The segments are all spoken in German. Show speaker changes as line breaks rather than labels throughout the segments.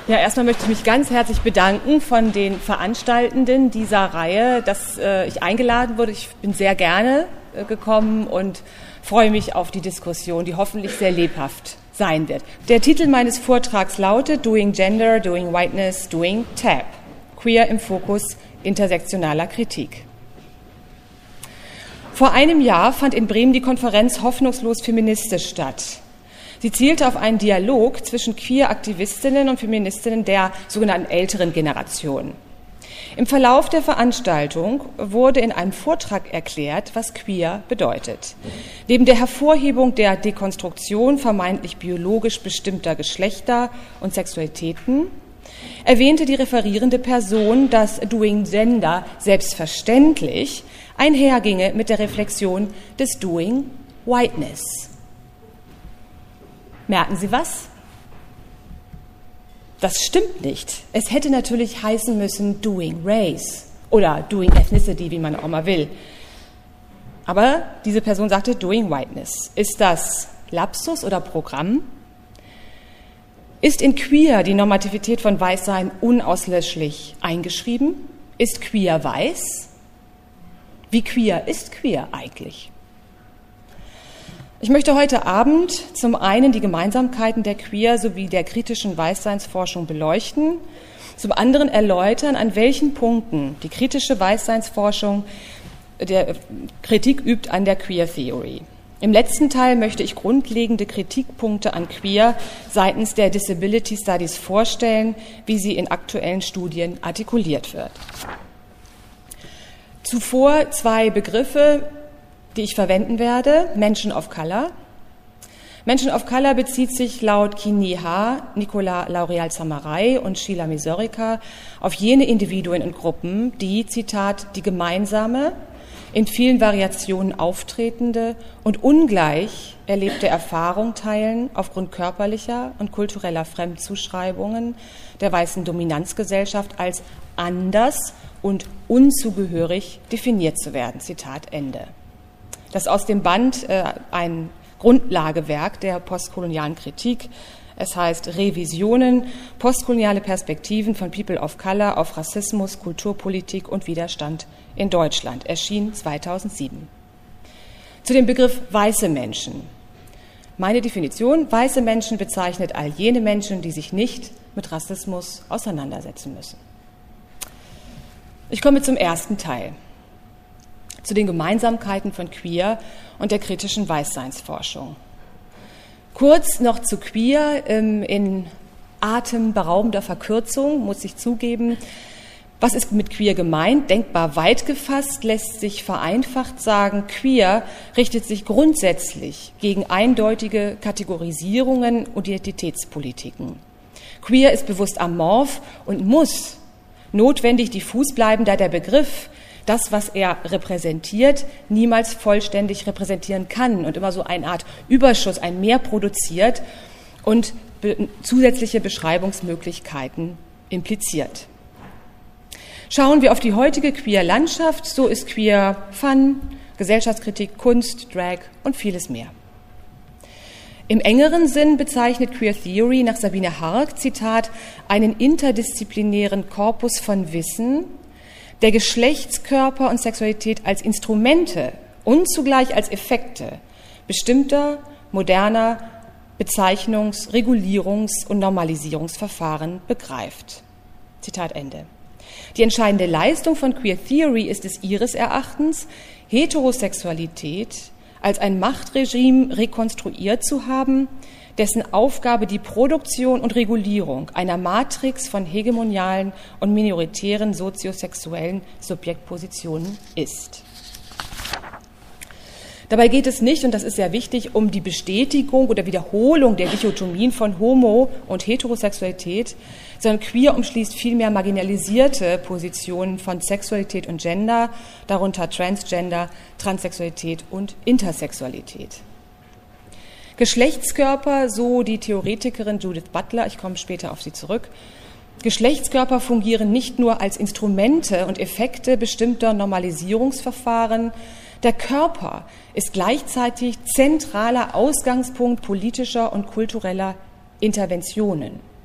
Ja, erstmal möchte ich mich ganz herzlich bedanken von den Veranstaltenden dieser Reihe, dass ich eingeladen wurde. Ich bin sehr gerne gekommen und freue mich auf die Diskussion, die hoffentlich sehr lebhaft sein wird. Der Titel meines Vortrags lautet Doing Gender, Doing Whiteness, Doing TAB. Queer im Fokus intersektionaler Kritik. Vor einem Jahr fand in Bremen die Konferenz Hoffnungslos feministisch statt. Sie zielte auf einen Dialog zwischen Queer-Aktivistinnen und Feministinnen der sogenannten älteren Generation. Im Verlauf der Veranstaltung wurde in einem Vortrag erklärt, was queer bedeutet. Neben der Hervorhebung der Dekonstruktion vermeintlich biologisch bestimmter Geschlechter und Sexualitäten erwähnte die referierende Person, dass Doing Gender selbstverständlich einherginge mit der Reflexion des Doing Whiteness. Merken Sie was? Das stimmt nicht. Es hätte natürlich heißen müssen Doing Race oder Doing Ethnicity, wie man auch mal will. Aber diese Person sagte Doing Whiteness. Ist das Lapsus oder Programm? Ist in Queer die Normativität von Weißsein unauslöschlich eingeschrieben? Ist Queer weiß? Wie queer ist Queer eigentlich? Ich möchte heute Abend zum einen die Gemeinsamkeiten der Queer sowie der kritischen Weißseinsforschung beleuchten, zum anderen erläutern, an welchen Punkten die kritische Weißseinsforschung der Kritik übt an der Queer Theory. Im letzten Teil möchte ich grundlegende Kritikpunkte an Queer seitens der Disability Studies vorstellen, wie sie in aktuellen Studien artikuliert wird. Zuvor zwei Begriffe, die ich verwenden werde. Menschen of Color. Menschen of Color bezieht sich laut Kini Ha, Nicola Laureal Samarai und Sheila Misorica auf jene Individuen und Gruppen, die, Zitat, die gemeinsame, in vielen Variationen auftretende und ungleich erlebte Erfahrung teilen aufgrund körperlicher und kultureller Fremdzuschreibungen der weißen Dominanzgesellschaft als anders und unzugehörig definiert zu werden. Zitat Ende. Das ist aus dem Band ein Grundlagewerk der postkolonialen Kritik. Es heißt Revisionen, postkoloniale Perspektiven von People of Color auf Rassismus, Kulturpolitik und Widerstand in Deutschland, erschien 2007. Zu dem Begriff weiße Menschen. Meine Definition: Weiße Menschen bezeichnet all jene Menschen, die sich nicht mit Rassismus auseinandersetzen müssen. Ich komme zum ersten Teil, zu den Gemeinsamkeiten von Queer und der kritischen Weißseinsforschung. Kurz noch zu Queer in atemberaubender Verkürzung, muss ich zugeben. Was ist mit Queer gemeint? Denkbar weit gefasst lässt sich vereinfacht sagen, Queer richtet sich grundsätzlich gegen eindeutige Kategorisierungen und Identitätspolitiken. Queer ist bewusst amorph und muss notwendig diffus bleiben, da der Begriff das, was er repräsentiert, niemals vollständig repräsentieren kann und immer so eine Art Überschuss, ein Mehr produziert und zusätzliche Beschreibungsmöglichkeiten impliziert. Schauen wir auf die heutige Queer-Landschaft, so ist Queer Fun, Gesellschaftskritik, Kunst, Drag und vieles mehr. Im engeren Sinn bezeichnet Queer Theory nach Sabine Hark, Zitat, einen interdisziplinären Korpus von Wissen, der Geschlechtskörper und Sexualität als Instrumente und zugleich als Effekte bestimmter, moderner Bezeichnungs-, Regulierungs- und Normalisierungsverfahren begreift. Zitat Ende. Die entscheidende Leistung von Queer Theory ist es ihres Erachtens, Heterosexualität als ein Machtregime rekonstruiert zu haben, dessen Aufgabe die Produktion und Regulierung einer Matrix von hegemonialen und minoritären soziosexuellen Subjektpositionen ist. Dabei geht es nicht, und das ist sehr wichtig, um die Bestätigung oder Wiederholung der Dichotomien von Homo- und Heterosexualität, sondern Queer umschließt vielmehr marginalisierte Positionen von Sexualität und Gender, darunter Transgender, Transsexualität und Intersexualität. Geschlechtskörper, so die Theoretikerin Judith Butler, ich komme später auf sie zurück, Geschlechtskörper fungieren nicht nur als Instrumente und Effekte bestimmter Normalisierungsverfahren, der Körper ist gleichzeitig zentraler Ausgangspunkt politischer und kultureller Interventionen.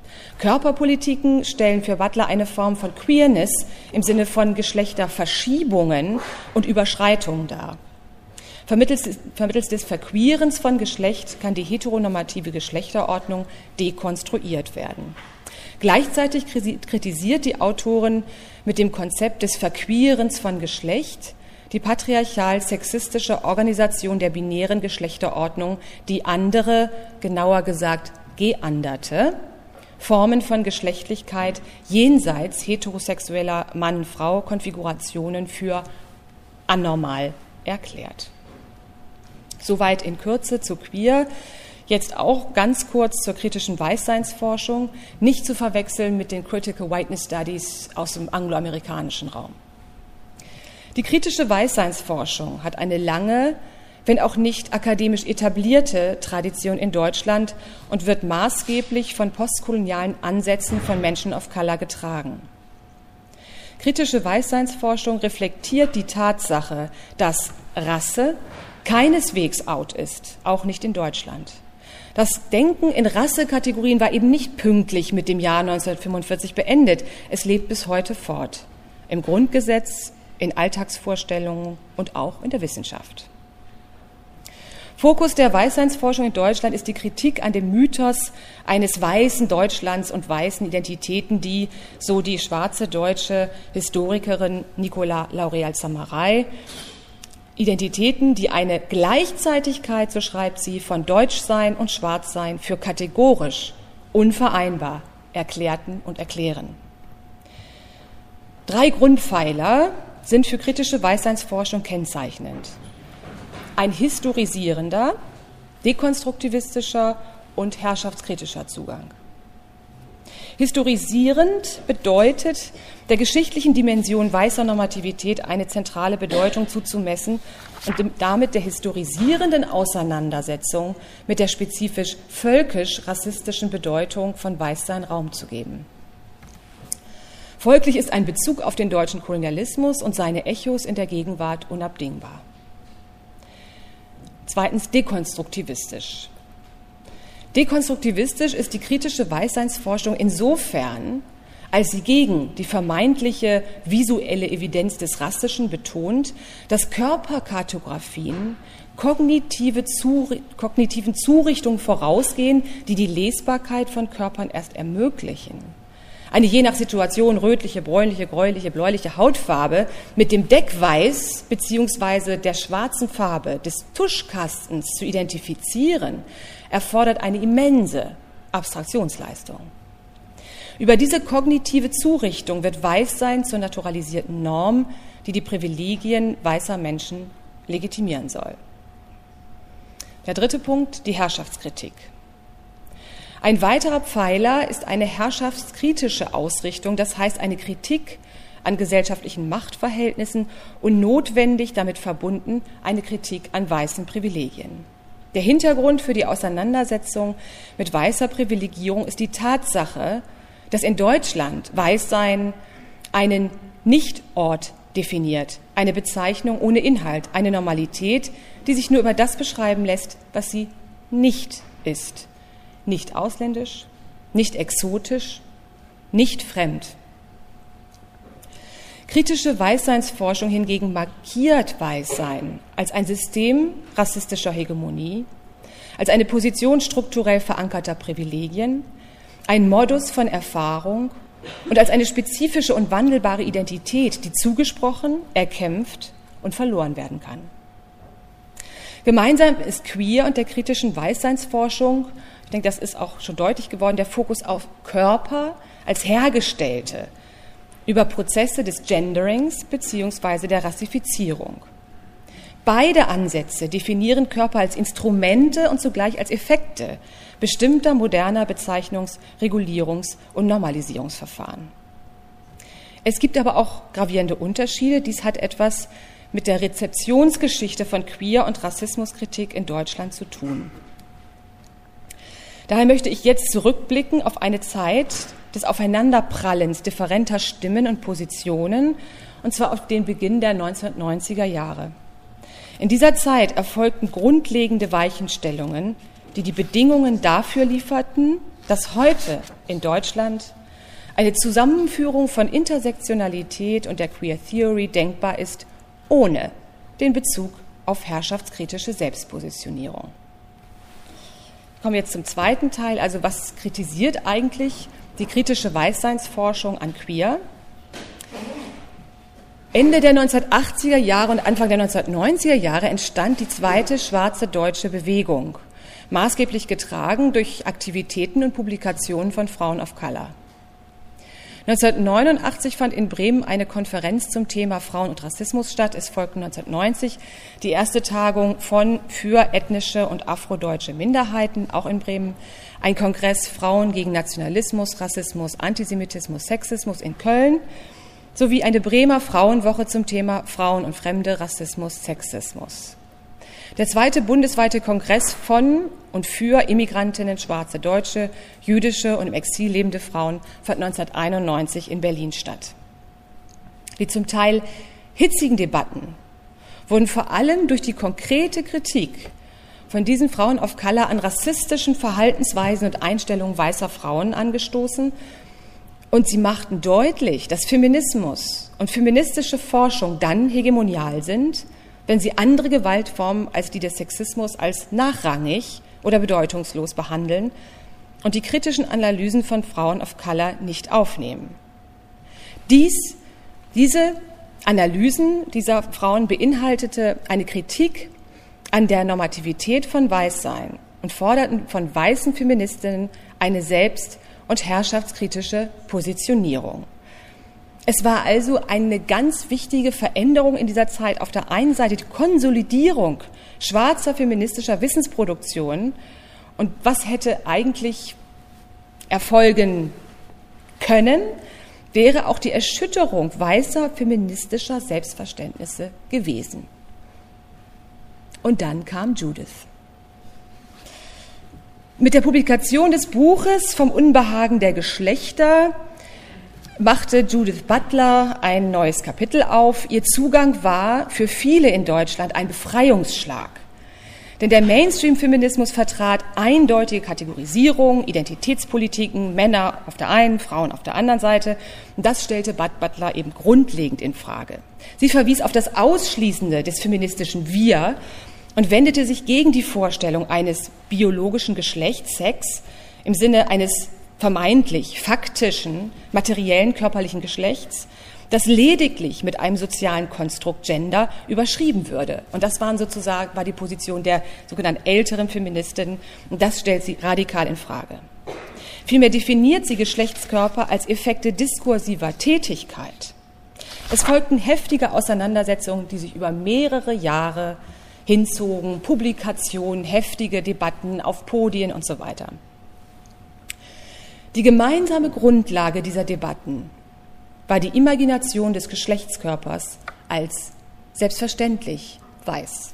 Körperpolitiken stellen für Butler eine Form von Queerness im Sinne von Geschlechterverschiebungen und Überschreitungen dar. Vermittels des Verqueerens von Geschlecht kann die heteronormative Geschlechterordnung dekonstruiert werden. Gleichzeitig kritisiert die Autorin mit dem Konzept des Verqueerens von Geschlecht die patriarchal-sexistische Organisation der binären Geschlechterordnung, die andere, genauer gesagt geanderte, Formen von Geschlechtlichkeit jenseits heterosexueller Mann-Frau-Konfigurationen für anormal erklärt. Soweit in Kürze zu queer. Jetzt auch ganz kurz zur kritischen Weißseinsforschung, nicht zu verwechseln mit den Critical Whiteness Studies aus dem angloamerikanischen Raum. Die kritische Weißseinsforschung hat eine lange, wenn auch nicht akademisch etablierte Tradition in Deutschland und wird maßgeblich von postkolonialen Ansätzen von Menschen of Color getragen. Kritische Weißseinsforschung reflektiert die Tatsache, dass Rasse keineswegs out ist, auch nicht in Deutschland. Das Denken in Rassekategorien war eben nicht pünktlich mit dem Jahr 1945 beendet. Es lebt bis heute fort. Im Grundgesetz, in Alltagsvorstellungen und auch in der Wissenschaft. Fokus der Weißseinsforschung in Deutschland ist die Kritik an dem Mythos eines weißen Deutschlands und weißen Identitäten, die, so die schwarze deutsche Historikerin Nicola Laureal-Zamarray, Identitäten, die eine Gleichzeitigkeit, so schreibt sie, von Deutschsein und Schwarzsein für kategorisch unvereinbar erklärten und erklären. 3 Grundpfeiler sind für kritische Weißseinsforschung kennzeichnend. Ein historisierender, dekonstruktivistischer und herrschaftskritischer Zugang. Historisierend bedeutet, der geschichtlichen Dimension weißer Normativität eine zentrale Bedeutung zuzumessen und damit der historisierenden Auseinandersetzung mit der spezifisch völkisch-rassistischen Bedeutung von Weißsein Raum zu geben. Folglich ist ein Bezug auf den deutschen Kolonialismus und seine Echos in der Gegenwart unabdingbar. 2. Dekonstruktivistisch. Dekonstruktivistisch ist die kritische Weißseinsforschung insofern, als sie gegen die vermeintliche visuelle Evidenz des Rassischen betont, dass Körperkartografien kognitiven Zurichtungen vorausgehen, die die Lesbarkeit von Körpern erst ermöglichen. Eine je nach Situation rötliche, bräunliche, gräuliche, bläuliche Hautfarbe mit dem Deckweiß bzw. der schwarzen Farbe des Tuschkastens zu identifizieren, erfordert eine immense Abstraktionsleistung. Über diese kognitive Zurichtung wird Weißsein zur naturalisierten Norm, die die Privilegien weißer Menschen legitimieren soll. Der 3. Punkt, die Herrschaftskritik. Ein weiterer Pfeiler ist eine herrschaftskritische Ausrichtung, das heißt eine Kritik an gesellschaftlichen Machtverhältnissen und notwendig damit verbunden eine Kritik an weißen Privilegien. Der Hintergrund für die Auseinandersetzung mit weißer Privilegierung ist die Tatsache, dass in Deutschland Weißsein einen Nichtort definiert, eine Bezeichnung ohne Inhalt, eine Normalität, die sich nur über das beschreiben lässt, was sie nicht ist. Nicht ausländisch, nicht exotisch, nicht fremd. Kritische Weißseinsforschung hingegen markiert Weißsein als ein System rassistischer Hegemonie, als eine Position strukturell verankerter Privilegien, ein Modus von Erfahrung und als eine spezifische und wandelbare Identität, die zugesprochen, erkämpft und verloren werden kann. Gemeinsam ist queer und der kritischen Weißseinsforschung, ich denke, das ist auch schon deutlich geworden, der Fokus auf Körper als hergestellte, über Prozesse des Genderings bzw. der Rassifizierung. Beide Ansätze definieren Körper als Instrumente und zugleich als Effekte bestimmter moderner Bezeichnungs-, Regulierungs- und Normalisierungsverfahren. Es gibt aber auch gravierende Unterschiede. Dies hat etwas mit der Rezeptionsgeschichte von Queer- und Rassismuskritik in Deutschland zu tun. Daher möchte ich jetzt zurückblicken auf eine Zeit des Aufeinanderprallens differenter Stimmen und Positionen, und zwar auf den Beginn der 1990er Jahre. In dieser Zeit erfolgten grundlegende Weichenstellungen, die die Bedingungen dafür lieferten, dass heute in Deutschland eine Zusammenführung von Intersektionalität und der Queer Theory denkbar ist, ohne den Bezug auf herrschaftskritische Selbstpositionierung. Kommen wir jetzt zum zweiten Teil. Also was kritisiert eigentlich die kritische Weißseinsforschung an Queer? Ende der 1980er Jahre und Anfang der 1990er Jahre entstand die zweite schwarze deutsche Bewegung, maßgeblich getragen durch Aktivitäten und Publikationen von Frauen of Color. 1989 fand in Bremen eine Konferenz zum Thema Frauen und Rassismus statt. Es folgten 1990 die erste Tagung für ethnische und afrodeutsche Minderheiten, auch in Bremen, ein Kongress Frauen gegen Nationalismus, Rassismus, Antisemitismus, Sexismus in Köln, sowie eine Bremer Frauenwoche zum Thema Frauen und Fremde, Rassismus, Sexismus. Der zweite bundesweite Kongress von und für Immigrantinnen, schwarze Deutsche, jüdische und im Exil lebende Frauen fand 1991 in Berlin statt. Die zum Teil hitzigen Debatten wurden vor allem durch die konkrete Kritik von diesen Frauen of Color an rassistischen Verhaltensweisen und Einstellungen weißer Frauen angestoßen. Und sie machten deutlich, dass Feminismus und feministische Forschung dann hegemonial sind, wenn sie andere Gewaltformen als die des Sexismus als nachrangig oder bedeutungslos behandeln und die kritischen Analysen von Frauen of Color nicht aufnehmen. Diese Analysen dieser Frauen beinhaltete eine Kritik an der Normativität von Weißsein und forderten von weißen Feministinnen eine selbst- und herrschaftskritische Positionierung. Es war also eine ganz wichtige Veränderung in dieser Zeit. Auf der einen Seite die Konsolidierung schwarzer feministischer Wissensproduktion. Und was hätte eigentlich erfolgen können, wäre auch die Erschütterung weißer feministischer Selbstverständnisse gewesen. Und dann kam Judith. Mit der Publikation des Buches Vom Unbehagen der Geschlechter machte Judith Butler ein neues Kapitel auf. Ihr Zugang war für viele in Deutschland ein Befreiungsschlag. Denn der Mainstream-Feminismus vertrat eindeutige Kategorisierung, Identitätspolitiken, Männer auf der einen, Frauen auf der anderen Seite. Und das stellte Butler eben grundlegend in Frage. Sie verwies auf das Ausschließende des feministischen Wir und wendete sich gegen die Vorstellung eines biologischen Geschlechts, Sex, im Sinne eines vermeintlich faktischen, materiellen körperlichen Geschlechts, das lediglich mit einem sozialen Konstrukt Gender überschrieben würde. Und das war die Position der sogenannten älteren Feministinnen. Und das stellt sie radikal in Frage. Vielmehr definiert sie Geschlechtskörper als Effekte diskursiver Tätigkeit. Es folgten heftige Auseinandersetzungen, die sich über mehrere Jahre hinzogen, Publikationen, heftige Debatten auf Podien und so weiter. Die gemeinsame Grundlage dieser Debatten war die Imagination des Geschlechtskörpers als selbstverständlich weiß.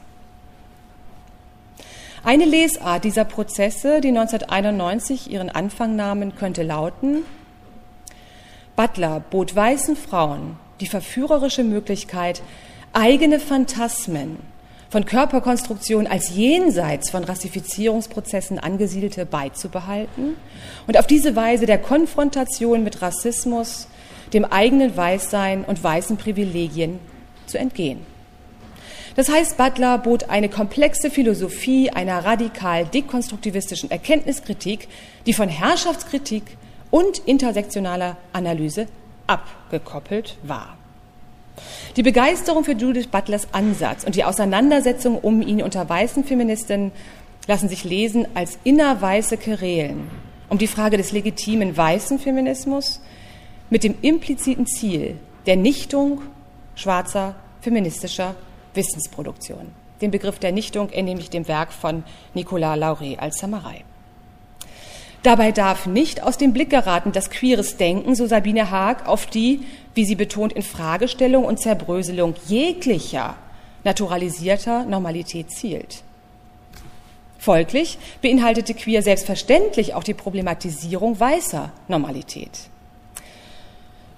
Eine Lesart dieser Prozesse, die 1991 ihren Anfang nahmen, könnte lauten: Butler bot weißen Frauen die verführerische Möglichkeit, eigene Phantasmen von Körperkonstruktion als jenseits von Rassifizierungsprozessen angesiedelte beizubehalten und auf diese Weise der Konfrontation mit Rassismus, dem eigenen Weißsein und weißen Privilegien zu entgehen. Das heißt, Butler bot eine komplexe Philosophie einer radikal dekonstruktivistischen Erkenntniskritik, die von Herrschaftskritik und intersektionaler Analyse abgekoppelt war. Die Begeisterung für Judith Butlers Ansatz und die Auseinandersetzung um ihn unter weißen Feministinnen lassen sich lesen als innerweiße Querelen um die Frage des legitimen weißen Feminismus mit dem impliziten Ziel der Nichtung schwarzer feministischer Wissensproduktion. Den Begriff der Nichtung entnehme ich dem Werk von Nicolas Lauré als Samarei. Dabei darf nicht aus dem Blick geraten, dass queeres Denken, so Sabine Haag, auf die, wie sie betont, Infragestellung und Zerbröselung jeglicher naturalisierter Normalität zielt. Folglich beinhaltete queer selbstverständlich auch die Problematisierung weißer Normalität.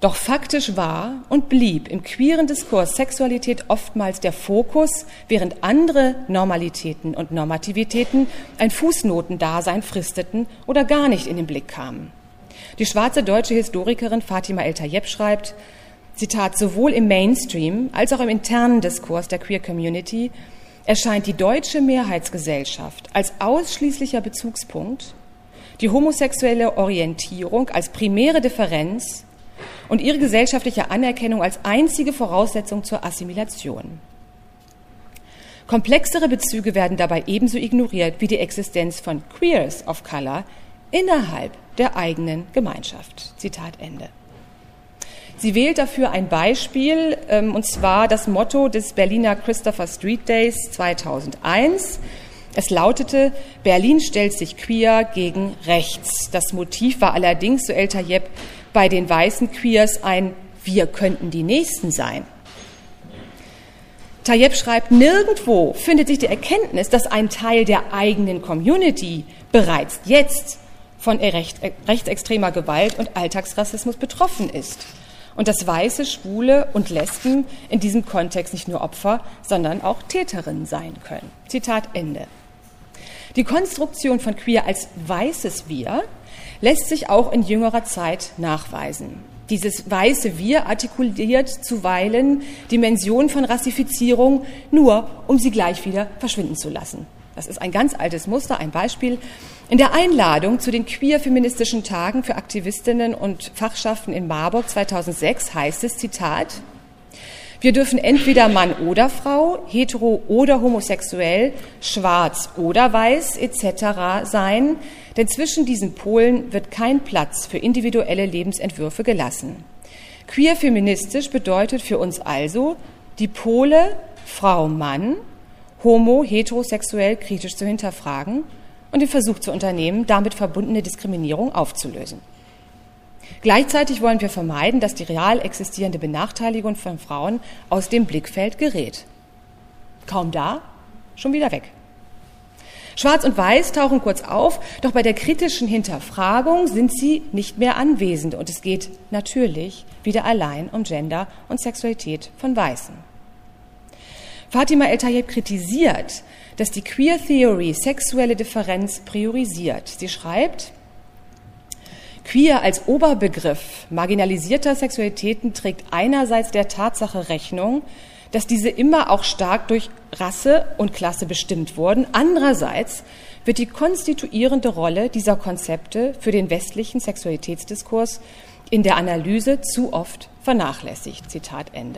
Doch faktisch war und blieb im queeren Diskurs Sexualität oftmals der Fokus, während andere Normalitäten und Normativitäten ein Fußnotendasein fristeten oder gar nicht in den Blick kamen. Die schwarze deutsche Historikerin Fatima El-Tayeb schreibt, Zitat, sowohl im Mainstream als auch im internen Diskurs der Queer Community erscheint die deutsche Mehrheitsgesellschaft als ausschließlicher Bezugspunkt, die homosexuelle Orientierung als primäre Differenz und ihre gesellschaftliche Anerkennung als einzige Voraussetzung zur Assimilation. Komplexere Bezüge werden dabei ebenso ignoriert wie die Existenz von Queers of Color innerhalb der eigenen Gemeinschaft. Zitat Ende. Sie wählt dafür ein Beispiel, und zwar das Motto des Berliner Christopher Street Days 2001. Es lautete, Berlin stellt sich queer gegen rechts. Das Motiv war allerdings, so El-Tayeb, bei den weißen Queers ein Wir könnten die Nächsten sein. Tayeb schreibt, nirgendwo findet sich die Erkenntnis, dass ein Teil der eigenen Community bereits jetzt von rechtsextremer Gewalt und Alltagsrassismus betroffen ist. Und dass Weiße, Schwule und Lesben in diesem Kontext nicht nur Opfer, sondern auch Täterinnen sein können. Zitat Ende. Die Konstruktion von Queer als weißes Wir lässt sich auch in jüngerer Zeit nachweisen. Dieses weiße Wir artikuliert zuweilen Dimensionen von Rassifizierung, nur um sie gleich wieder verschwinden zu lassen. Das ist ein ganz altes Muster, ein Beispiel. In der Einladung zu den queer-feministischen Tagen für Aktivistinnen und Fachschaften in Marburg 2006 heißt es, Zitat, wir dürfen entweder Mann oder Frau, hetero oder homosexuell, schwarz oder weiß etc. sein, denn zwischen diesen Polen wird kein Platz für individuelle Lebensentwürfe gelassen. Queer-feministisch bedeutet für uns also, die Pole Frau-Mann, homo, heterosexuell kritisch zu hinterfragen und den Versuch zu unternehmen, damit verbundene Diskriminierung aufzulösen. Gleichzeitig wollen wir vermeiden, dass die real existierende Benachteiligung von Frauen aus dem Blickfeld gerät. Kaum da, schon wieder weg. Schwarz und Weiß tauchen kurz auf, doch bei der kritischen Hinterfragung sind sie nicht mehr anwesend und es geht natürlich wieder allein um Gender und Sexualität von Weißen. Fatima El-Tayeb kritisiert, dass die Queer Theory sexuelle Differenz priorisiert. Sie schreibt, Queer als Oberbegriff marginalisierter Sexualitäten trägt einerseits der Tatsache Rechnung, dass diese immer auch stark durch Rasse und Klasse bestimmt wurden. Andererseits wird die konstituierende Rolle dieser Konzepte für den westlichen Sexualitätsdiskurs in der Analyse zu oft vernachlässigt. Zitat Ende.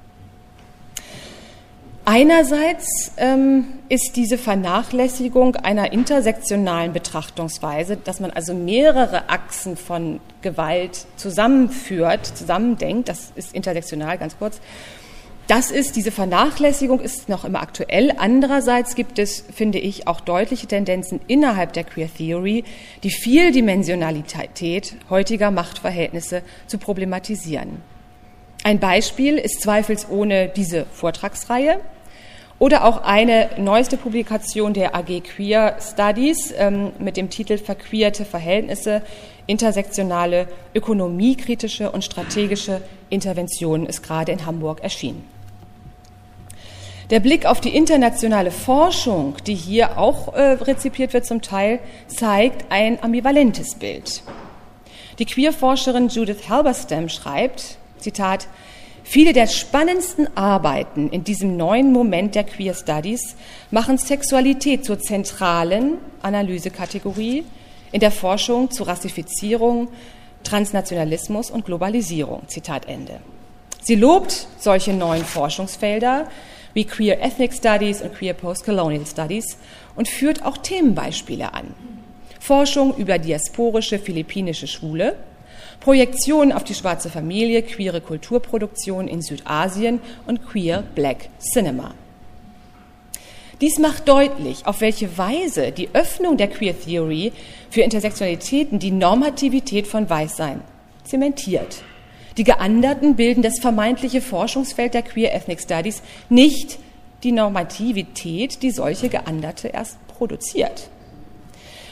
Einerseits ist diese Vernachlässigung einer intersektionalen Betrachtungsweise, dass man also mehrere Achsen von Gewalt zusammenführt, zusammendenkt, das ist intersektional, ganz kurz. Diese Vernachlässigung ist noch immer aktuell. Andererseits gibt es, finde ich, auch deutliche Tendenzen innerhalb der Queer Theory, die Vieldimensionalität heutiger Machtverhältnisse zu problematisieren. Ein Beispiel ist zweifelsohne diese Vortragsreihe oder auch eine neueste Publikation der AG Queer Studies mit dem Titel Verqueerte Verhältnisse, intersektionale, ökonomiekritische und strategische Interventionen ist gerade in Hamburg erschienen. Der Blick auf die internationale Forschung, die hier auch rezipiert wird zum Teil, zeigt ein ambivalentes Bild. Die Queerforscherin Judith Halberstam schreibt, Zitat, viele der spannendsten Arbeiten in diesem neuen Moment der Queer Studies machen Sexualität zur zentralen Analysekategorie in der Forschung zu Rassifizierung, Transnationalismus und Globalisierung. Zitat Ende. Sie lobt solche neuen Forschungsfelder wie Queer Ethnic Studies und Queer Postcolonial Studies und führt auch Themenbeispiele an. Forschung über diasporische philippinische Schwule, Projektionen auf die schwarze Familie, queere Kulturproduktion in Südasien und Queer Black Cinema. Dies macht deutlich, auf welche Weise die Öffnung der Queer Theory für Intersektionalitäten die Normativität von Weißsein zementiert. Die Geanderten bilden das vermeintliche Forschungsfeld der Queer Ethnic Studies, nicht die Normativität, die solche Geanderte erst produziert.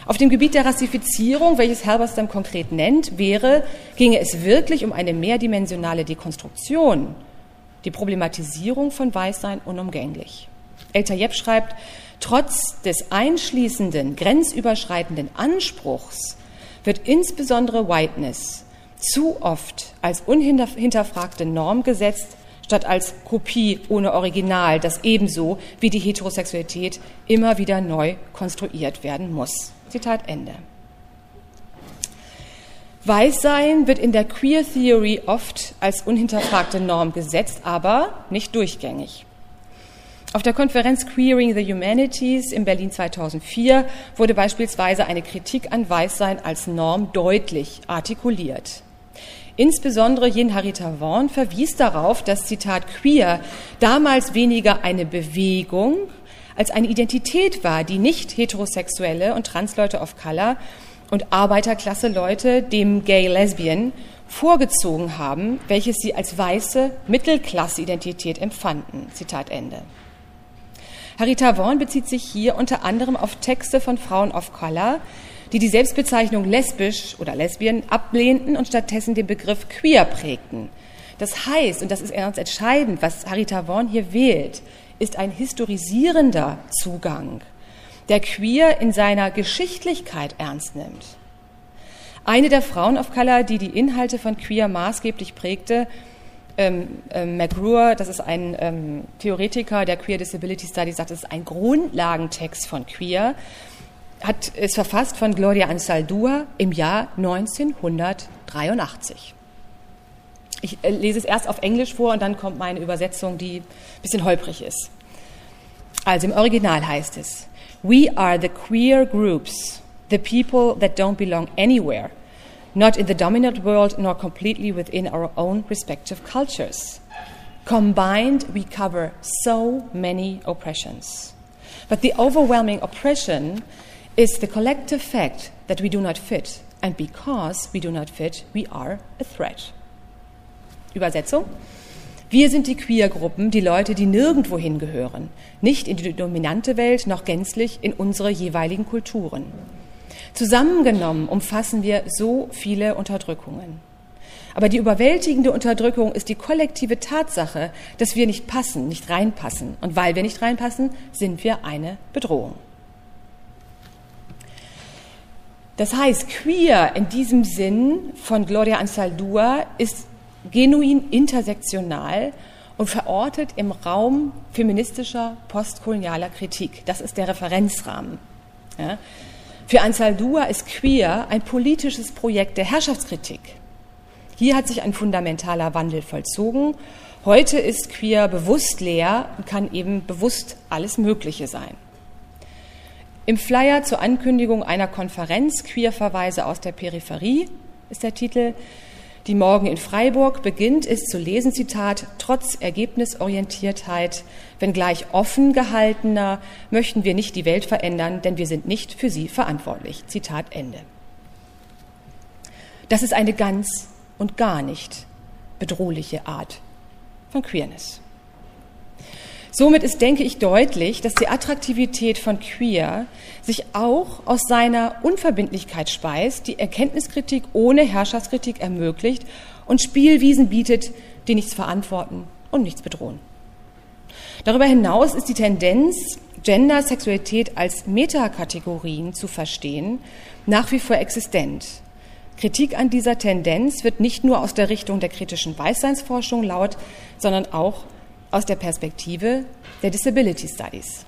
Auf dem Gebiet der Rassifizierung, welches Halberstam konkret nennt, ginge es wirklich um eine mehrdimensionale Dekonstruktion. Die Problematisierung von Weißsein unumgänglich. El-Tayeb schreibt, trotz des einschließenden, grenzüberschreitenden Anspruchs wird insbesondere Whiteness zu oft als unhinterfragte Norm gesetzt, statt als Kopie ohne Original, das ebenso wie die Heterosexualität immer wieder neu konstruiert werden muss. Zitat Ende. Weißsein wird in der Queer Theory oft als unhinterfragte Norm gesetzt, aber nicht durchgängig. Auf der Konferenz Queering the Humanities in Berlin 2004 wurde beispielsweise eine Kritik an Weißsein als Norm deutlich artikuliert. Insbesondere Yin Harita Vaughan verwies darauf, dass, Zitat, queer damals weniger eine Bewegung als eine Identität war, die nicht heterosexuelle und Transleute of Color und Arbeiterklasse-Leute dem Gay-Lesbian vorgezogen haben, welches sie als weiße Mittelklasse-Identität empfanden. Zitat Ende. Harita Vaughan bezieht sich hier unter anderem auf Texte von Frauen of Color, die Selbstbezeichnung lesbisch oder lesbian ablehnten und stattdessen den Begriff queer prägten. Das heißt, und das ist ganz entscheidend, was Harita Vaughan hier wählt, ist ein historisierender Zugang, der queer in seiner Geschichtlichkeit ernst nimmt. Eine der Frauen of Color, die die Inhalte von queer maßgeblich prägte, McGruer, das ist ein Theoretiker der Queer Disability Studies, sagt, es ist ein Grundlagentext von queer, ist verfasst von Gloria Anzaldúa im Jahr 1983. Ich lese es erst auf Englisch vor und dann kommt meine Übersetzung, die ein bisschen holprig ist. Also im Original heißt es: We are the queer groups, the people that don't belong anywhere, not in the dominant world nor completely within our own respective cultures. Combined, we cover so many oppressions. But the overwhelming oppression is the collective fact that we do not fit, and because we do not fit, we are a threat. Übersetzung: Wir sind die Queer-Gruppen, die Leute, die nirgendwo hingehören, nicht in die dominante Welt, noch gänzlich in unsere jeweiligen Kulturen. Zusammengenommen umfassen wir so viele Unterdrückungen. Aber die überwältigende Unterdrückung ist die kollektive Tatsache, dass wir nicht passen, nicht reinpassen. Und weil wir nicht reinpassen, sind wir eine Bedrohung. Das heißt, queer in diesem Sinn von Gloria Anzaldúa ist genuin intersektional und verortet im Raum feministischer postkolonialer Kritik. Das ist der Referenzrahmen. Ja. Für Anzaldúa ist queer ein politisches Projekt der Herrschaftskritik. Hier hat sich ein fundamentaler Wandel vollzogen. Heute ist queer bewusst leer und kann eben bewusst alles Mögliche sein. Im Flyer zur Ankündigung einer Konferenz Queer-Verweise aus der Peripherie ist der Titel, die morgen in Freiburg beginnt, ist zu lesen, Zitat, trotz Ergebnisorientiertheit, wenngleich offen gehaltener, möchten wir nicht die Welt verändern, denn wir sind nicht für sie verantwortlich. Zitat Ende. Das ist eine ganz und gar nicht bedrohliche Art von Queerness. Somit ist, denke ich, deutlich, dass die Attraktivität von Queer sich auch aus seiner Unverbindlichkeit speist, die Erkenntniskritik ohne Herrschaftskritik ermöglicht und Spielwiesen bietet, die nichts verantworten und nichts bedrohen. Darüber hinaus ist die Tendenz, Gender, Sexualität als Metakategorien zu verstehen, nach wie vor existent. Kritik an dieser Tendenz wird nicht nur aus der Richtung der kritischen Weißseinsforschung laut, sondern auch aus der Perspektive der Disability Studies.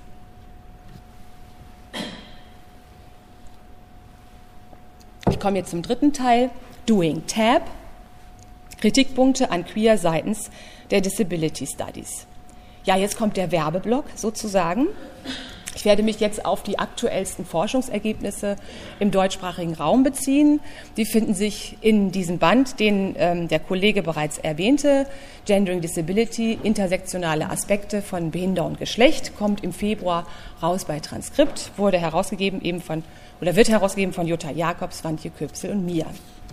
Ich komme jetzt zum dritten Teil, Doing Tab, Kritikpunkte an Queer seitens der Disability Studies. Ja, jetzt kommt der Werbeblock sozusagen. Ich werde mich jetzt auf die aktuellsten Forschungsergebnisse im deutschsprachigen Raum beziehen. Die finden sich in diesem Band, den der Kollege bereits erwähnte, Gendering Disability, intersektionale Aspekte von Behinderung und Geschlecht, kommt im Februar raus bei Transkript, wird herausgegeben von Jutta Jakobs, Swantje Köpsel und mir.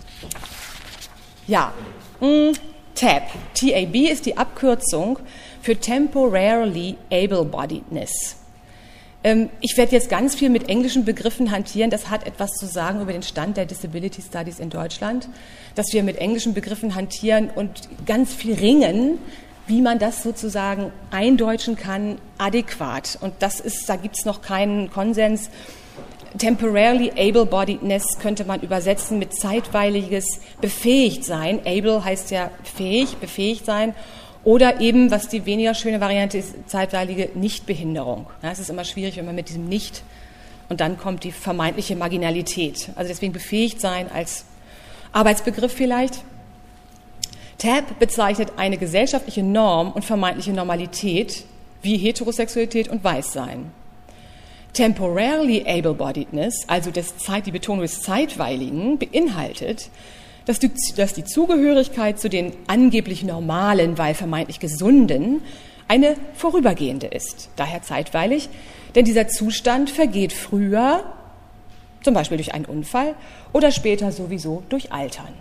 Ja, TAB. TAB ist die Abkürzung für Temporarily Able-Bodiedness. Ich werde jetzt ganz viel mit englischen Begriffen hantieren. Das hat etwas zu sagen über den Stand der Disability Studies in Deutschland, dass wir mit englischen Begriffen hantieren und ganz viel ringen, wie man das sozusagen eindeutschen kann, adäquat. Und da gibt es noch keinen Konsens. Temporarily able-bodiedness könnte man übersetzen mit zeitweiliges Befähigtsein. Able heißt ja fähig, befähigt sein. Oder eben, was die weniger schöne Variante ist, zeitweilige Nichtbehinderung. Ja, es ist immer schwierig, wenn man mit diesem Nicht und dann kommt die vermeintliche Marginalität. Also deswegen befähigt sein als Arbeitsbegriff vielleicht. TAB bezeichnet eine gesellschaftliche Norm und vermeintliche Normalität wie Heterosexualität und Weißsein. Temporarily able-bodiedness, also die Betonung des Zeitweiligen, beinhaltet, dass die Zugehörigkeit zu den angeblich normalen, weil vermeintlich gesunden, eine vorübergehende ist, daher zeitweilig, denn dieser Zustand vergeht früher, zum Beispiel durch einen Unfall, oder später sowieso durch Altern.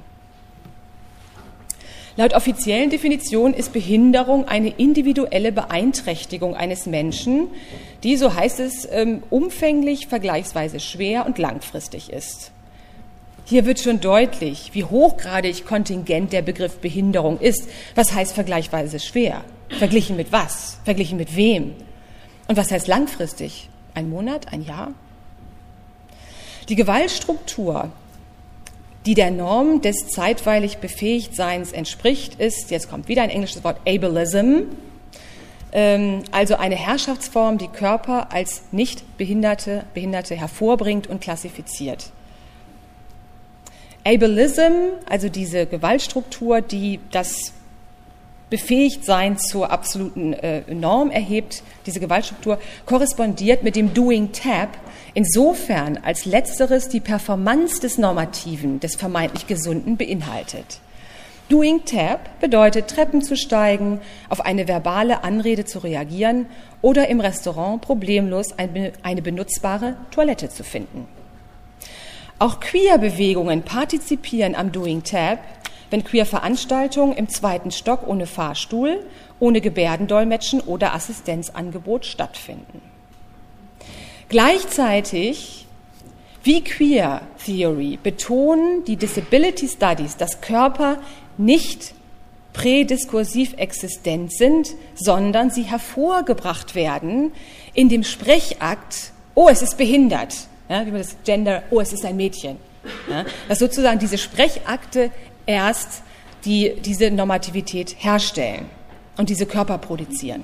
Laut offiziellen Definitionen ist Behinderung eine individuelle Beeinträchtigung eines Menschen, die, so heißt es, umfänglich, vergleichsweise schwer und langfristig ist. Hier wird schon deutlich, wie hochgradig kontingent der Begriff Behinderung ist. Was heißt vergleichsweise schwer? Verglichen mit was? Verglichen mit wem? Und was heißt langfristig? Ein Monat? Ein Jahr? Die Gewaltstruktur, die der Norm des zeitweilig Befähigtseins entspricht, ist, jetzt kommt wieder ein englisches Wort, Ableism, also eine Herrschaftsform, die Körper als Nicht-Behinderte hervorbringt und klassifiziert. Ableism, also diese Gewaltstruktur, die das Befähigtsein zur absoluten Norm erhebt, diese Gewaltstruktur korrespondiert mit dem Doing Tab insofern, als letzteres die Performance des Normativen, des vermeintlich Gesunden beinhaltet. Doing Tab bedeutet, Treppen zu steigen, auf eine verbale Anrede zu reagieren oder im Restaurant problemlos eine benutzbare Toilette zu finden. Auch Queer-Bewegungen partizipieren am Doing Tab, wenn Queer-Veranstaltungen im 2. Stock ohne Fahrstuhl, ohne Gebärdendolmetschen oder Assistenzangebot stattfinden. Gleichzeitig, wie Queer Theory, betonen die Disability Studies, dass Körper nicht prädiskursiv existent sind, sondern sie hervorgebracht werden in dem Sprechakt, oh, es ist behindert. Ja, wie man das Gender, oh, es ist ein Mädchen. Ja, dass sozusagen diese Sprechakte erst diese Normativität herstellen und diese Körper produzieren.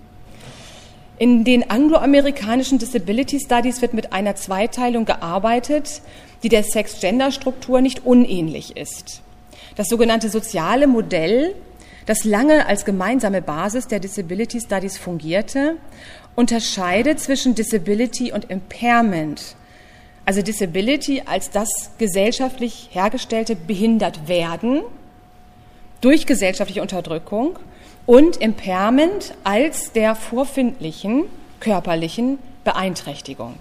In den angloamerikanischen Disability Studies wird mit einer Zweiteilung gearbeitet, die der Sex-Gender-Struktur nicht unähnlich ist. Das sogenannte soziale Modell, das lange als gemeinsame Basis der Disability Studies fungierte, unterscheidet zwischen Disability und Impairment. Also Disability als das gesellschaftlich hergestellte Behindertwerden durch gesellschaftliche Unterdrückung und Impairment als der vorfindlichen körperlichen Beeinträchtigung.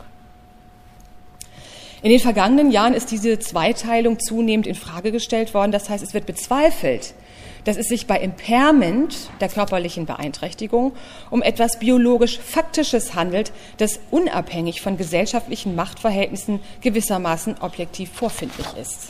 In den vergangenen Jahren ist diese Zweiteilung zunehmend in Frage gestellt worden. Das heißt, es wird bezweifelt, dass es sich bei Impairment, der körperlichen Beeinträchtigung, um etwas biologisch Faktisches handelt, das unabhängig von gesellschaftlichen Machtverhältnissen gewissermaßen objektiv vorfindlich ist.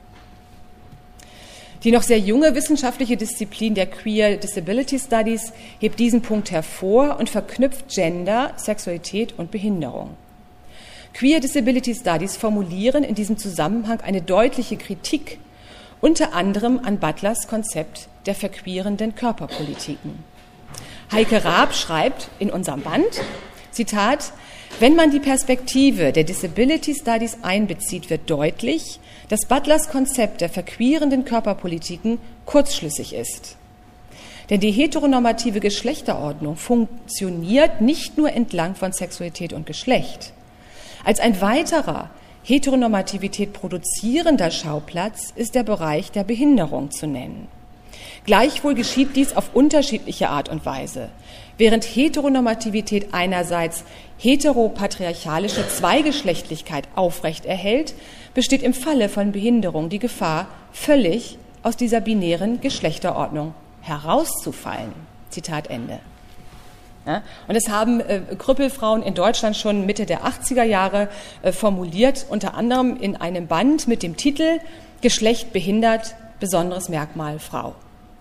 Die noch sehr junge wissenschaftliche Disziplin der Queer Disability Studies hebt diesen Punkt hervor und verknüpft Gender, Sexualität und Behinderung. Queer Disability Studies formulieren in diesem Zusammenhang eine deutliche Kritik unter anderem an Butlers Konzept der verqueerenden Körperpolitiken. Heike Raab schreibt in unserem Band, Zitat, wenn man die Perspektive der Disability Studies einbezieht, wird deutlich, dass Butlers Konzept der verqueerenden Körperpolitiken kurzschlüssig ist. Denn die heteronormative Geschlechterordnung funktioniert nicht nur entlang von Sexualität und Geschlecht. Als ein weiterer Heteronormativität produzierender Schauplatz ist der Bereich der Behinderung zu nennen. Gleichwohl geschieht dies auf unterschiedliche Art und Weise. Während Heteronormativität einerseits heteropatriarchalische Zweigeschlechtlichkeit aufrechterhält, besteht im Falle von Behinderung die Gefahr, völlig aus dieser binären Geschlechterordnung herauszufallen. Zitat Ende. Ja, und das haben Krüppelfrauen in Deutschland schon Mitte der 80er Jahre formuliert, unter anderem in einem Band mit dem Titel Geschlecht behindert, besonderes Merkmal Frau.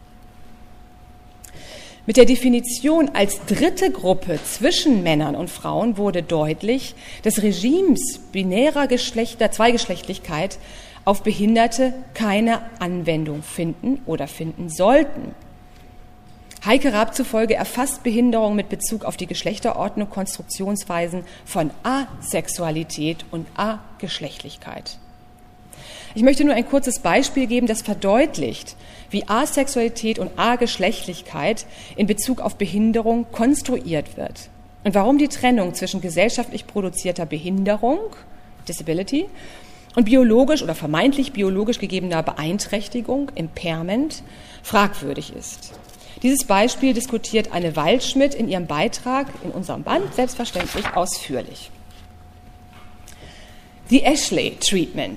Mit der Definition als dritte Gruppe zwischen Männern und Frauen wurde deutlich, dass Regimes binärer Zweigeschlechtlichkeit auf Behinderte keine Anwendung finden oder finden sollten. Heike Raab zufolge erfasst Behinderung mit Bezug auf die Geschlechterordnung Konstruktionsweisen von Asexualität und Ageschlechtlichkeit. Ich möchte nur ein kurzes Beispiel geben, das verdeutlicht, wie Asexualität und Ageschlechtlichkeit in Bezug auf Behinderung konstruiert wird und warum die Trennung zwischen gesellschaftlich produzierter Behinderung, Disability, und biologisch oder vermeintlich biologisch gegebener Beeinträchtigung, Impairment, fragwürdig ist. Dieses Beispiel diskutiert Anne Waldschmidt in ihrem Beitrag in unserem Band selbstverständlich ausführlich. The Ashley Treatment.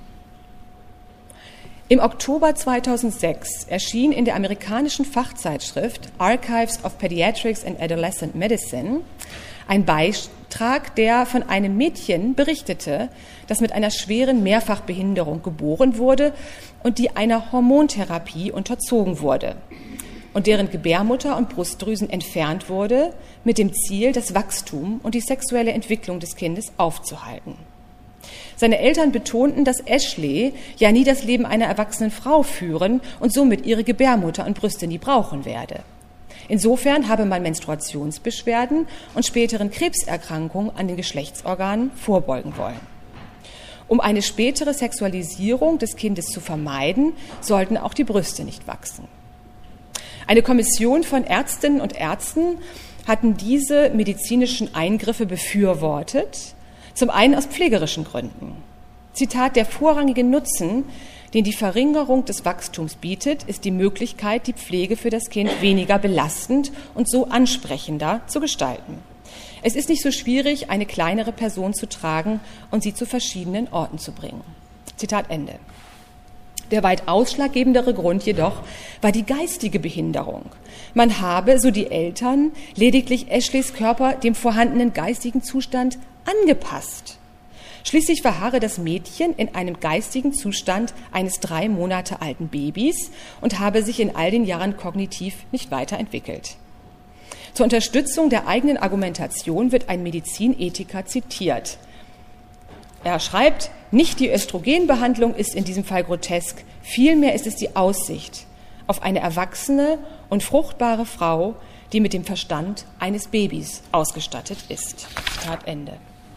Im Oktober 2006 erschien in der amerikanischen Fachzeitschrift Archives of Pediatrics and Adolescent Medicine ein Beitrag, der von einem Mädchen berichtete, das mit einer schweren Mehrfachbehinderung geboren wurde und die einer Hormontherapie unterzogen wurde und deren Gebärmutter und Brustdrüsen entfernt wurde, mit dem Ziel, das Wachstum und die sexuelle Entwicklung des Kindes aufzuhalten. Seine Eltern betonten, dass Ashley ja nie das Leben einer erwachsenen Frau führen und somit ihre Gebärmutter und Brüste nie brauchen werde. Insofern habe man Menstruationsbeschwerden und späteren Krebserkrankungen an den Geschlechtsorganen vorbeugen wollen. Um eine spätere Sexualisierung des Kindes zu vermeiden, sollten auch die Brüste nicht wachsen. Eine Kommission von Ärztinnen und Ärzten hatten diese medizinischen Eingriffe befürwortet, zum einen aus pflegerischen Gründen. Zitat: Der vorrangige Nutzen, den die Verringerung des Wachstums bietet, ist die Möglichkeit, die Pflege für das Kind weniger belastend und so ansprechender zu gestalten. Es ist nicht so schwierig, eine kleinere Person zu tragen und sie zu verschiedenen Orten zu bringen. Zitat Ende. Der weit ausschlaggebendere Grund jedoch war die geistige Behinderung. Man habe, so die Eltern, lediglich Ashleys Körper dem vorhandenen geistigen Zustand angepasst. Schließlich verharre das Mädchen in einem geistigen Zustand eines 3 Monate alten Babys und habe sich in all den Jahren kognitiv nicht weiterentwickelt. Zur Unterstützung der eigenen Argumentation wird ein Medizinethiker zitiert. Er schreibt: Nicht die Östrogenbehandlung ist in diesem Fall grotesk, vielmehr ist es die Aussicht auf eine erwachsene und fruchtbare Frau, die mit dem Verstand eines Babys ausgestattet ist. Zitat Ende.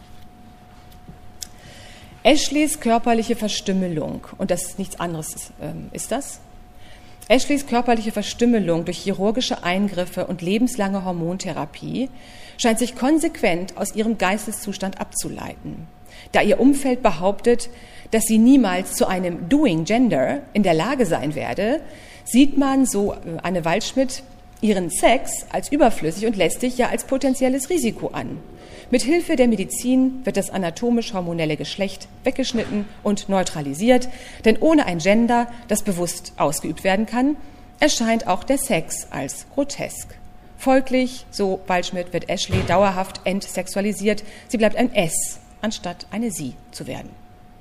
Ashleys körperliche Verstümmelung, und das ist nichts anderes ist das, Ashleys körperliche Verstümmelung durch chirurgische Eingriffe und lebenslange Hormontherapie scheint sich konsequent aus ihrem Geisteszustand abzuleiten. Da ihr Umfeld behauptet, dass sie niemals zu einem Doing Gender in der Lage sein werde, sieht man, so Anne Waldschmidt, ihren Sex als überflüssig und lästig, ja als potenzielles Risiko an. Mit Hilfe der Medizin wird das anatomisch-hormonelle Geschlecht weggeschnitten und neutralisiert, denn ohne ein Gender, das bewusst ausgeübt werden kann, erscheint auch der Sex als grotesk. Folglich, so Waldschmidt, wird Ashley dauerhaft entsexualisiert. Sie bleibt ein S, anstatt eine Sie zu werden.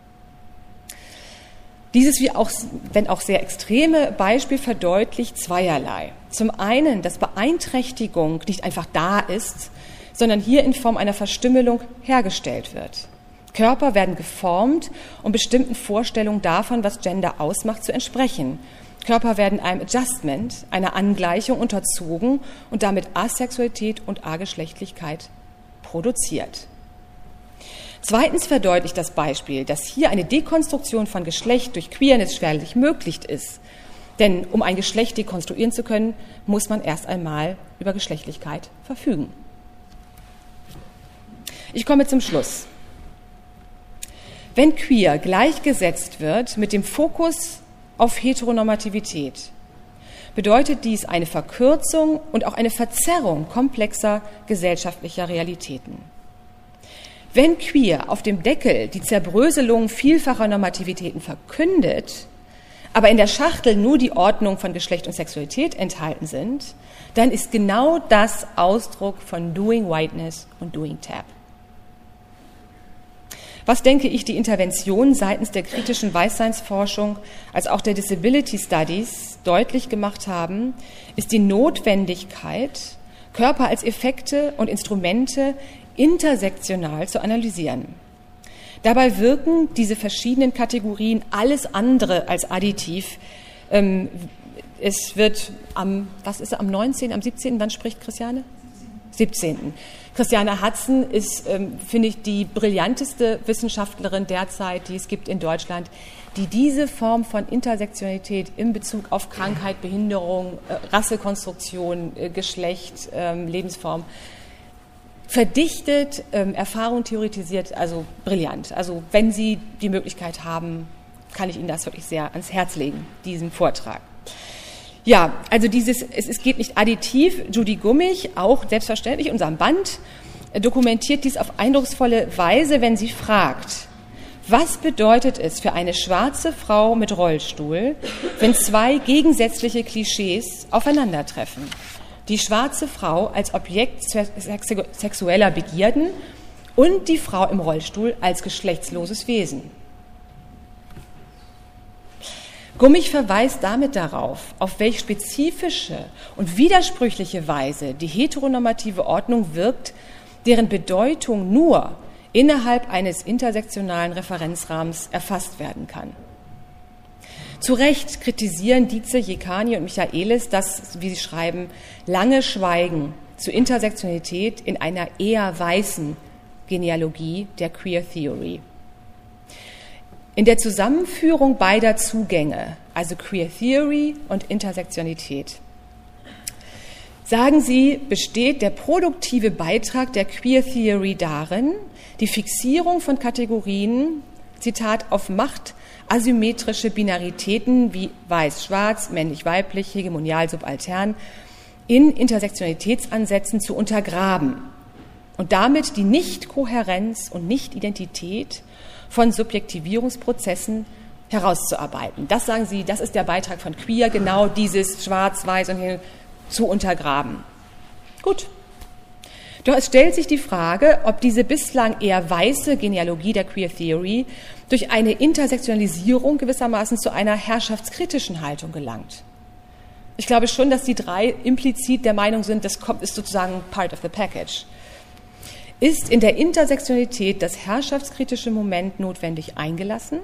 Dieses, wie auch, wenn auch sehr extreme Beispiel verdeutlicht zweierlei. Zum einen, dass Beeinträchtigung nicht einfach da ist, sondern hier in Form einer Verstümmelung hergestellt wird. Körper werden geformt, um bestimmten Vorstellungen davon, was Gender ausmacht, zu entsprechen. Körper werden einem Adjustment, einer Angleichung unterzogen und damit Asexualität und Ageschlechtlichkeit produziert. Zweitens verdeutlicht das Beispiel, dass hier eine Dekonstruktion von Geschlecht durch Queerness schwerlich möglich ist. Denn um ein Geschlecht dekonstruieren zu können, muss man erst einmal über Geschlechtlichkeit verfügen. Ich komme zum Schluss. Wenn queer gleichgesetzt wird mit dem Fokus auf Heteronormativität, bedeutet dies eine Verkürzung und auch eine Verzerrung komplexer gesellschaftlicher Realitäten. Wenn queer auf dem Deckel die Zerbröselung vielfacher Normativitäten verkündet, aber in der Schachtel nur die Ordnung von Geschlecht und Sexualität enthalten sind, dann ist genau das Ausdruck von Doing Whiteness und Doing Tab. Was, denke ich, die Interventionen seitens der kritischen Weißseinsforschung als auch der Disability Studies deutlich gemacht haben, ist die Notwendigkeit, Körper als Effekte und Instrumente intersektional zu analysieren. Dabei wirken diese verschiedenen Kategorien alles andere als additiv. Es wird am 19., am 17., wann spricht Christiane? 17. Christiane Hudson ist, finde ich, die brillanteste Wissenschaftlerin derzeit, die es gibt in Deutschland, die diese Form von Intersektionalität in Bezug auf Krankheit, Behinderung, Rassekonstruktion, Geschlecht, Lebensform verdichtet, Erfahrung theoretisiert, also brillant. Also wenn Sie die Möglichkeit haben, kann ich Ihnen das wirklich sehr ans Herz legen, diesen Vortrag. Ja, also es geht nicht additiv. Judy Gummich, auch selbstverständlich in unserem Band, dokumentiert dies auf eindrucksvolle Weise, wenn sie fragt, was bedeutet es für eine schwarze Frau mit Rollstuhl, wenn zwei gegensätzliche Klischees aufeinandertreffen? Die schwarze Frau als Objekt sexueller Begierden und die Frau im Rollstuhl als geschlechtsloses Wesen. Gummich verweist damit darauf, auf welch spezifische und widersprüchliche Weise die heteronormative Ordnung wirkt, deren Bedeutung nur innerhalb eines intersektionalen Referenzrahmens erfasst werden kann. Zu Recht kritisieren Dietze, Jekani und Michaelis das, wie sie schreiben, lange Schweigen zur Intersektionalität in einer eher weißen Genealogie der Queer Theory. In der Zusammenführung beider Zugänge, also Queer Theory und Intersektionalität, sagen sie, besteht der produktive Beitrag der Queer Theory darin, die Fixierung von Kategorien, Zitat, auf Macht, asymmetrische Binaritäten wie weiß-schwarz, männlich-weiblich, hegemonial-subaltern in Intersektionalitätsansätzen zu untergraben und damit die Nicht-Kohärenz und Nicht-Identität von Subjektivierungsprozessen herauszuarbeiten. Das sagen sie, das ist der Beitrag von Queer, genau dieses Schwarz, Weiß und hin zu untergraben. Gut. Doch es stellt sich die Frage, ob diese bislang eher weiße Genealogie der Queer Theory durch eine Intersektionalisierung gewissermaßen zu einer herrschaftskritischen Haltung gelangt. Ich glaube schon, dass die drei implizit der Meinung sind, das ist sozusagen part of the package. Ist in der Intersektionalität das herrschaftskritische Moment notwendig eingelassen?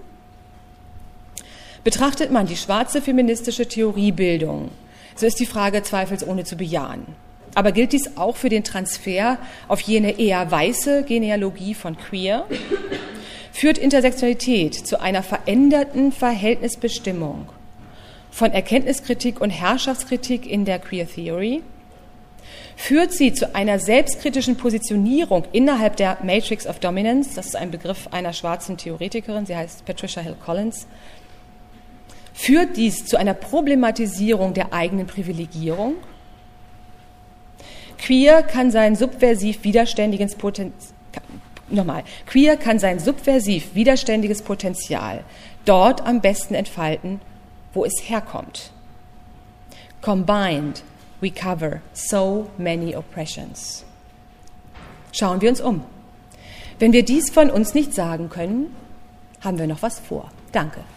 Betrachtet man die schwarze feministische Theoriebildung, so ist die Frage zweifelsohne zu bejahen. Aber gilt dies auch für den Transfer auf jene eher weiße Genealogie von Queer? Führt Intersektionalität zu einer veränderten Verhältnisbestimmung von Erkenntniskritik und Herrschaftskritik in der Queer Theory? Führt sie zu einer selbstkritischen Positionierung innerhalb der Matrix of Dominance? Das ist ein Begriff einer schwarzen Theoretikerin, sie heißt Patricia Hill Collins. Führt dies zu einer Problematisierung der eigenen Privilegierung? Queer kann sein subversiv widerständiges Potenzial dort am besten entfalten, wo es herkommt. Combined, we cover so many oppressions. Schauen wir uns um. Wenn wir dies von uns nicht sagen können, haben wir noch was vor. Danke.